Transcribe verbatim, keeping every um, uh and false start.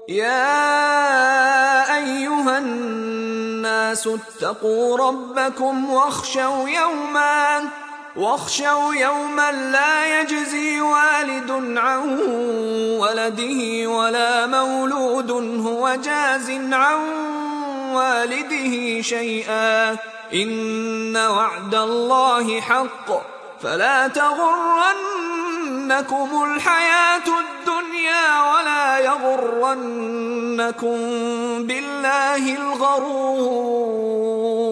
يا أيها الناس اتقوا ربكم واخشوا يوما واخشوا يوما لا يجزي والد عن ولده ولا مولود هو جاز عن والده شيئا إن وعد الله حق فلا تغرنكم الحياة الدنيا ولا يغرنكم بالله الغرور.